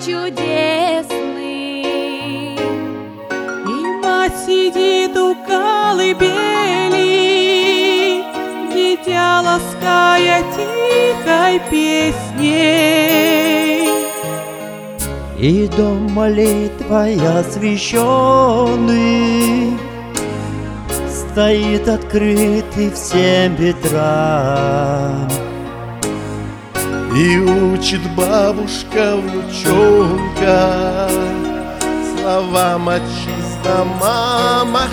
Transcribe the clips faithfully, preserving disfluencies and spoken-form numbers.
чудесный. И мать сидит у колыбели, дитя лаская тихой песней. И дом молитвой освященный стоит открытый всем ветрам. И учит бабушка внучонка словам отчизна, мама,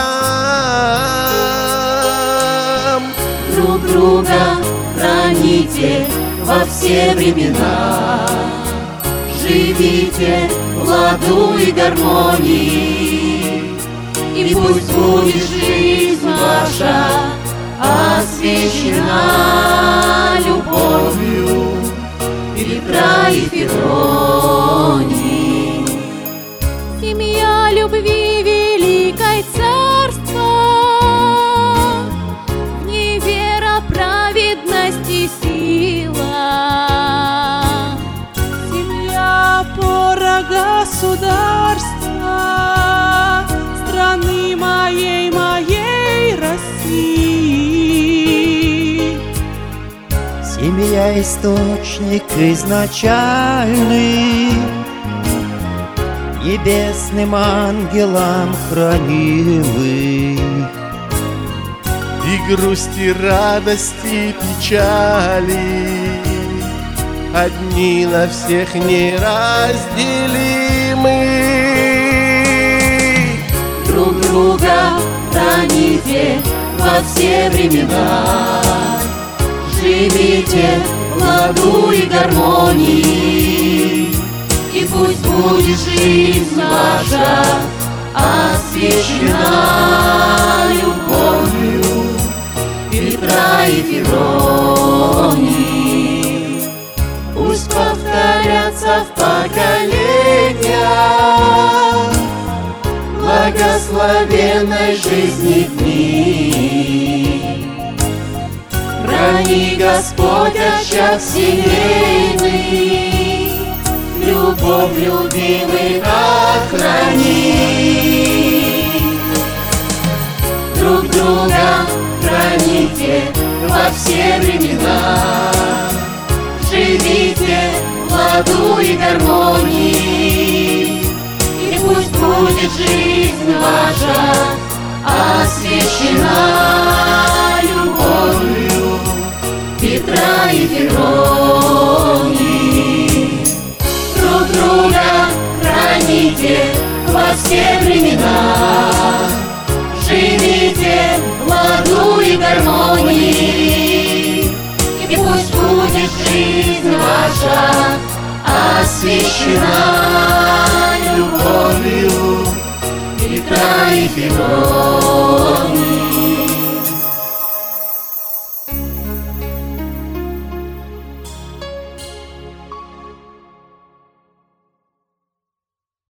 храм. Друг друга храните во все времена, живите в ладу и гармонии, и пусть будет жизнь ваша освящена любовью Петра и Февронии. Семья любви великой царства, в ней вера, праведность и сила. Семья опора государства, страны моей, моей России. Семья — источник изначальный, небесным ангелам хранимый. И грусти, радости, печали одни на всех неразделимы. Друг друга храните во все времена, живите в ладу и гармонии, и пусть будет жизнь ваша освящена любовью Петра и Февронии. Пусть повторятся в поколениях благословенной жизни дни. Храни, Господь, очаг семейный, любовь любимых охрани. Друг друга храните во все времена, живите в ладу и гармонии, и пусть будет жизнь ваша освящена любовью Петра и Февронии. Друг друга храните во все времена, живите в ладу и гармонии, и пусть будет жизнь ваша освящена любовью Петра и Февронии.